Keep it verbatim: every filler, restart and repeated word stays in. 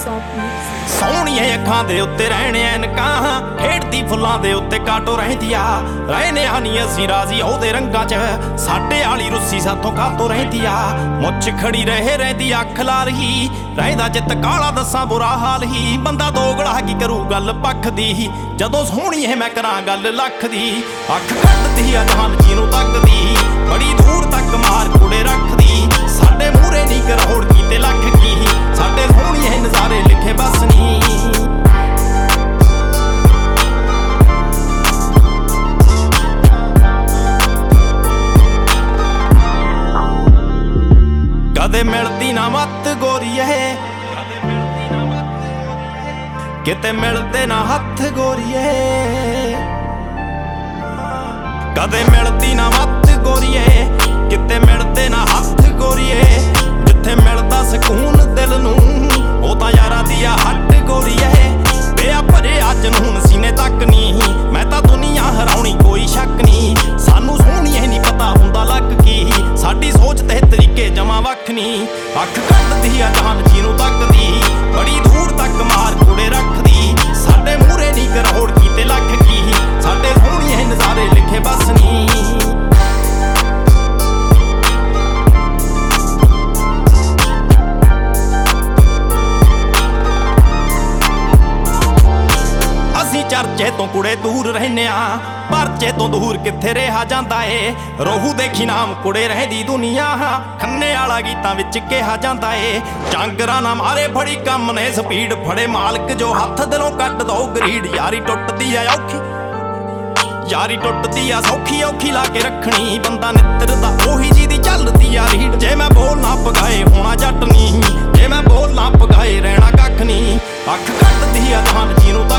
ਸੋਹਣੀਆਂ ਅੱਖਾਂ ਦੇ ਉੱਤੇ ਰਹਿਣ ਐਨਕਾਂ, ਖੇਡਦੀ ਫੁੱਲਾਂ ਦੇ ਉੱਤੇ ਕਾਟੋ ਰਹਿੰਦੀ ਆ। ਰਹਿਨੇ ਹਾਨੀ ਅਸੀਂ ਰਾਜ਼ੀ ਉਹਦੇ ਰੰਗਾਂ 'ਚ, ਸਾਡੇ ਆਲੀ ਰੁੱਸੀ ਸਾਥੋਂ ਕਾਤੋਂ ਰਹਿੰਦੀ ਆ। ਮੁੱਛ ਖੜੀ ਰਹੇ ਰਹਿੰਦੀ ਅੱਖ ਲਾਲ ਹੀ, ਰਹਿੰਦਾ ਜਿੱਤ ਕਾਲਾ ਦੱਸਾਂ ਬੁਰਾ ਹਾਲ ਹੀ। ਬੰਦਾ ਦੋਗਲਾ ਕੀ ਕਰੂ ਗੱਲ ਪੱਖ ਦੀ, ਜਦੋਂ ਸੋਹਣੀ ਹੈ ਮੈਂ ਕਰਾਂ ਗੱਲ ਲੱਖ ਦੀ। ਅੱਖ ਕੱਢਦੀ ਆ ਜਹਾਨ ਜੀ ਨੂੰ ਤੱਕਦੀ, ਬੜੀ ਦੂਰ ਤੱਕ ਮਾਰ ਕੁੜੇ ਰੱਖਦੀ। ਸਾਡੇ ਮੂਹਰੇ ਨੀ ਕਰੋੜ ਕੀਤੇ ਲੱਖ ਕੀ, ਸਾਡੇ ਸੋਹਣੀ ਹੈ ਨਜ਼ਾਰੇ ਲਿਖੇ ਬਸ ਨੀ। ਕਦੇ ਮਿਲਦੀ ਨਾ ਮੱਤ ਗੋਰੀਏ, ਕਿਤੇ ਮਿਲਦੇ ਨਾ ਹੱਥ ਗੋਰੀਏ। ਕਦੇ ਮਿਲਦੀ ਨਾ ਮੱਤ ਗੋਰੀਏ, ਕਿਤੇ ਮਿਲਦੇ ਨਾ ਹੱਥ ਗੋਰੀਏ। ਜਿੱਥੇ ਮਿਲਦਾ ਸਕੂਨ ਦਿਲ ਨੂੰ, ਉਹ ਤਾਂ ਯਾਰਾਂ ਦੀ ਆ ਹੱਟ ਗੋਰੀਏ। ਪਿਆ ਭਰਿਆ ਜਨੂਨ ਸੀਨੇ ਤੱਕ ਨੀ, ਮੈਂ ਤਾਂ ਦੁਨੀਆ ਹਰਾਉਣੀ ਕੋਈ ਸ਼ੱਕ ਨੀ। ਸਾਨੂੰ ਸੋਹਣੀਏ ਨੀ ਪਤਾ ਹੁੰਦਾ ਲੱਗ ਕੀ, ਸਾਡੀ ਸੋਚ ਤੇ ਤਰੀਕੇ ਜਮਾ ਵੱਖ ਨੀ। ਅੱਖ ਕੱਢਦੀ ਆ ਜਹਾਨ ਜੀ ਨੂੰ ਤੱਕਦੀ, ਬੜੀ ਦੂਰ ਤੱਕ ਮਾਰ ਕੁੜੇ ਰੱਖਦੀ। ਸਾਡੇ ਮੂਹਰੇ ਨੀ ਕਰੋੜ ਕੀਤੇ ਲੱਖ ਕੀ, ਸਾਡੇ ਸੋਹਣੀਏ ਨਜ਼ਾਰੇ ਲਿਖੇ ਬਸ ਨੀ। ਚਰਚੇ ਤੋਂ ਕੁੜੇ ਦੂਰ ਰਹਿੰਦੇ ਆ, ਪਰਚੇ ਤੋਂ ਦੂਰ ਕਿੱਥੇ ਰਿਹਾ ਜਾਂਦਾ ਏ। ਰੋਹੂ ਦੇਖੀ ਨਾਮ ਕੁੜੇ ਰਹਿੰਦੀ ਦੁਨੀਆ, ਖੰਨੇ ਵਾਲਾ ਗੀਤਾਂ ਵਿੱਚ ਕਿਹਾ ਜਾਂਦਾ ਏ। ਚਾਂਗਰਾਂ ਨਾ ਮਾਰੇ ਫੜੀ ਕੰਮ ਨੇ ਸਪੀਡ, ਫੜੇ ਮਾਲਕ ਜੋ ਹੱਥ ਦਿਲੋਂ ਕੱਢ ਦੋ ਗਰੀਡ। ਯਾਰੀ ਟੁੱਟਦੀ ਆ ਔਖੀ, ਯਾਰੀ ਟੁੱਟਦੀ ਆ ਸੌਖੀ ਔਖੀ ਲਾ ਕੇ ਰੱਖਣੀ। ਬੰਦਾ ਨਿੱਤਰ ਦਾ ਉਹੀ ਜੀ ਦੀ ਚੱਲਦੀ ਆ ਰੀਡ। ਜੇ ਮੈਂ ਬੋਲ ਨਾ ਪਗਾਏ ਹੋਣਾ ਜੱਟ ਨੀ, ਜੇ ਮੈਂ ਬੋਲ ਨਾ ਪਗਾਏ ਰਹਿਣਾ ਕੱਖ ਨੀ। ਅੱਖ ਕੱਢਦੀ ਆ ਜਹਾਨ ਜੀ ਨੂੰ